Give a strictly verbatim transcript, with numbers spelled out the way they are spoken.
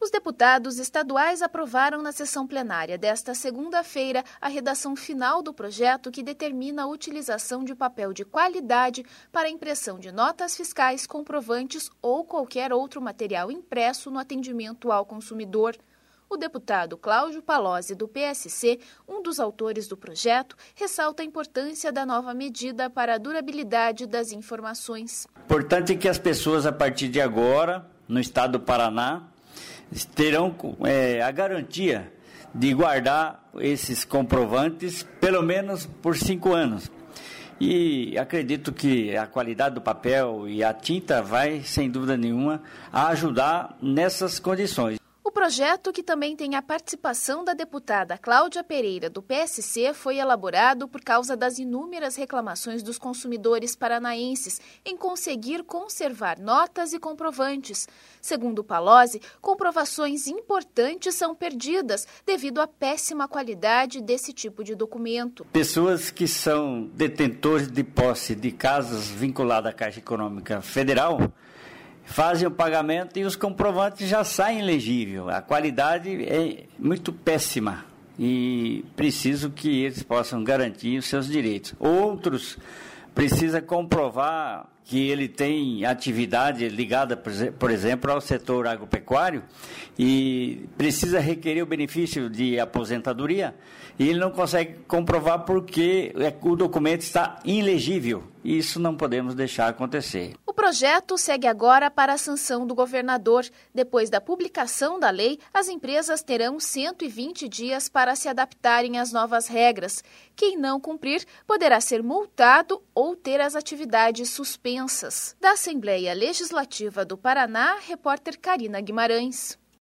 Os deputados estaduais aprovaram na sessão plenária desta segunda-feira a redação final do projeto que determina a utilização de papel de qualidade para a impressão de notas fiscais, comprovantes ou qualquer outro material impresso no atendimento ao consumidor. O deputado Cláudio Palozzi, do P S C, um dos autores do projeto, ressalta a importância da nova medida para a durabilidade das informações. Importante é que as pessoas, a partir de agora, no estado do Paraná, terão é, a garantia de guardar esses comprovantes pelo menos por cinco anos. E acredito que a qualidade do papel e a tinta vai, sem dúvida nenhuma, ajudar nessas condições. O projeto, que também tem a participação da deputada Cláudia Pereira, do P S C, foi elaborado por causa das inúmeras reclamações dos consumidores paranaenses em conseguir conservar notas e comprovantes. Segundo Palozzi, comprovações importantes são perdidas devido à péssima qualidade desse tipo de documento. Pessoas que são detentores de posse de casas vinculadas à Caixa Econômica Federal fazem o pagamento e os comprovantes já saem ilegíveis. A qualidade é muito péssima e preciso que eles possam garantir os seus direitos. Outros precisam comprovar que ele tem atividade ligada, por exemplo, ao setor agropecuário e precisa requerer o benefício de aposentadoria e ele não consegue comprovar porque o documento está ilegível. Isso não podemos deixar acontecer. O projeto segue agora para a sanção do governador. Depois da publicação da lei, as empresas terão cento e vinte dias para se adaptarem às novas regras. Quem não cumprir poderá ser multado ou ter as atividades suspensas. Da Assembleia Legislativa do Paraná, repórter Karina Guimarães.